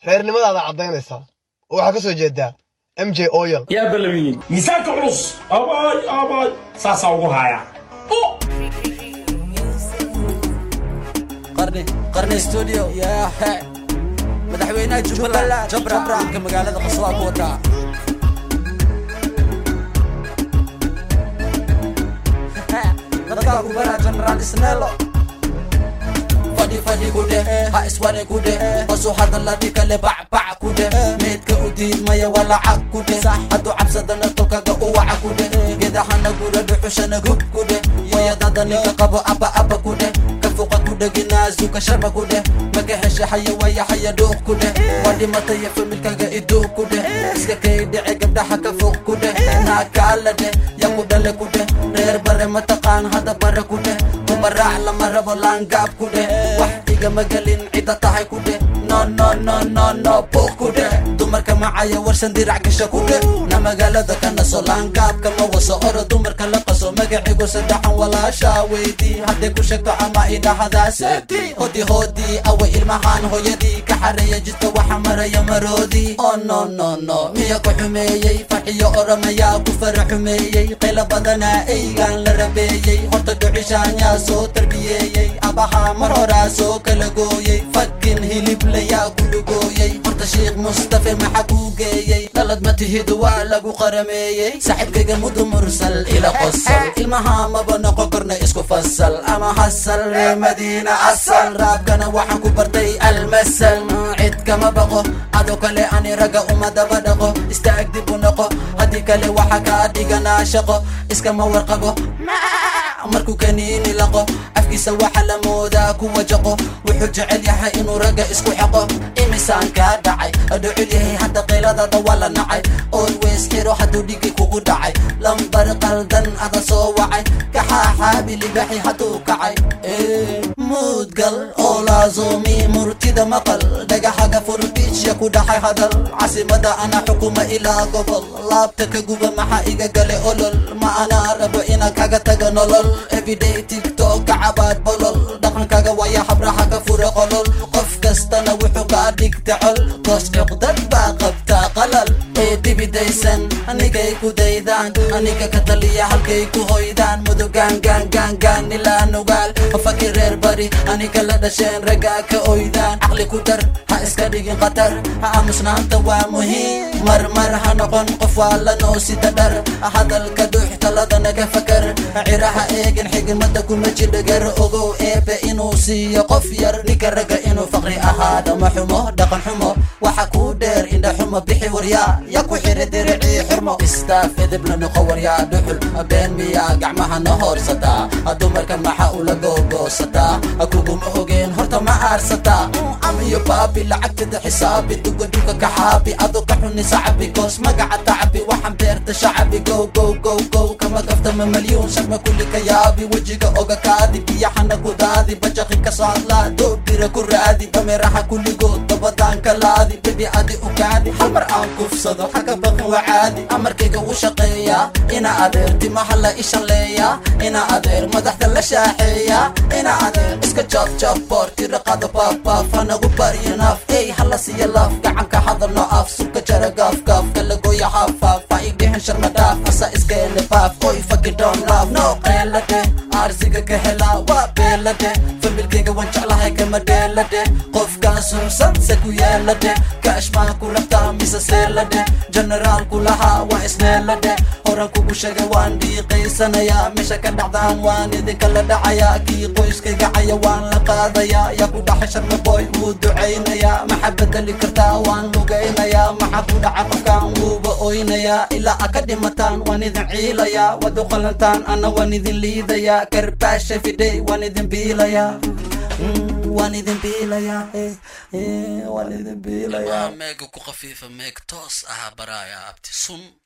reernimadaada cadaynaysaa oo waxa ka soo jeedaa MJ Oil يا بلمي ميزانك عروس أباي ساسا وهايا قرني استوديو يا حي مدحوينا جبرا كمقالة قصوى كوتا dadka ku bara general isneelo fadi kude ha isware kude asu hadalla dikale bac kude meedka u diidmaya wala caq kude hadu cabsadana tolkaga u waca kude geedahana gura dhuxushana gub kude wayadada ninka qabo aba kude kafuqa kude ginaazu ka sharba kude maga hesha haya waya haya dhuuq kude wadi mataya familkaga iduu kude iska kay dhici gabdhaha ka fuq kude naakaalade ya kudale kude reer bare mataqaan hada bare kude kumaraac lama rabo laangaab kude wax iga magalin cida tahay kude no buuq kude dumarka macaya warsan dirac gasha kude na magaalada kana soo laangaab kama waso oro dumarka la qaso magaciigu saddexan walaasha weydii haddii ku sheegto ama idhahadaaseti hodi awa ilmahaan hooyadii ka xareeya jidka waxa maraya maroodii oh no miya ku xumeeyey farxiyo oramayaa ku fara xumeeyey qayla badanaa eygaan la rabeeyey horta dhucishaanyaa soo tarbiyeeyey abaha mar horaa soo kala gooyey fakin hiliblayaa ku dhugooyey horta sheekh mustafe maxa kuu geeyey dhalad ma tihidu waa lagu qarameeyey saaxiibkayga mudu mursal ila qosal ilmaha maba noqon karna isku fasal ama hasal reer madiina asal raabkana waxaan ku bartay almasal cid kama baqo adoo kale ani raga uma daba dhaqo istaag dib u noqo haddii kale waxa kaa dhiganaa shaqo iskama warqabo markuu kaniini laqo afkiisa waxa la moodaa kuwa jaqo wuxuu jecel yahay inuu raga isku xaqo imisaan kaa dhacay adhucul yahay hadda qayladada waa la nacay always xiro hadduu dhigi kugu dhacay lambar qaldan ada soo wacay kaxaaxaabi libaxi hadduu kacay muudgal oo laazoomi murtida maqal dhagaxaga furbiijya ku dhaxay hadal casimada ana xukuma ilaa gobol laabta ka guba maxa iga gale olol ma anaa rabo ina kaga taga nolol everyday tiktok kacabaad bolol dhaqankaga waya habraha ka fura qolol qof kastana wuxuu kaa dhigta col goos cuqdad baa qabtaa qalal ee dibidaysan anigay ku daydaan aniga ka taliya halkay ku hoydaan mudugaan gaan ilaa nugaal fakir reer bari aniga la dhasheen ragaa ka oydaan caqli ku dar ha iska dhigin qatar ha aamusnaanta waa muhiim marmar ha noqon qof waa la noosida dhar hadalka dhuux taladana ka fakar ciraha eegin xigmada kuma jidhagar ogow eebe inuu siiyo qof yar ninka raga inuu faqri ahaada ma xumo dhaqan xumo waxa kuu dheer indha xumo bixi waryaa ya ku xiri diricii xurmo istaaf edebna noqo waryaa dhuxul been miyaa gacmaha na hoorsataa dumarka maxa ula googoosataa kuguma ogeen horta ma aarsataa amiyo baabi lacagtada xisaabi duga kaxaabi ado ka xuni sacabi goos magaca tacbi waxaan beerta shacabi go kama gaftama malyuun sharma kulli ka yaabi wejiga oga kaadi biyaxana ku daadi bajaqi ka saadlaa doobdira ku raadi dameeraha kulligood dabadaan ka laadi bebi adi u kaadi hal mar aan kufsado xaga baqin waa caadi amarkayga u shaqeeyaa ina adeer timaha la ishaleeyaa ina adeer madaxda la shaaxeeyaa ina adeer iska jab boorti raqada baaf hanagu bariyo naaf ey hala siiya laaf gacanka hadalno af subka jara gaaf kalagoya haaf faigdhihin sharma dhaaf asa iskeene baaf oy fucking don't love no qeelade arsiga ka helaa waa beelade familkayga waan jeclahay kama dheelade qofkaan suusan se ku yeelade kaashmaan ku rabtaa mise seelade generaalku lahaa waa isneelade horan kugu sheegay waan dhiiqaysanayaa meesha ka dhacdaan waan idinkala dhacayaa kii qoyskayga caya waan la qaadayaa yaa ku dhaxay sharma boy wuu ducaynayaa maxa bedeli kartaa waan lugaynayaa maxa ku dhaca qofkaan wuuba oynayaa ilaa a ka dhimataan waan idin ciilayaa wad u qalantaan ana waan idin liidayaa karbaasha fiday waan idin biilayaa waan idin biilayaa meega ku khafiifa meeg toos aha baraaya abti sun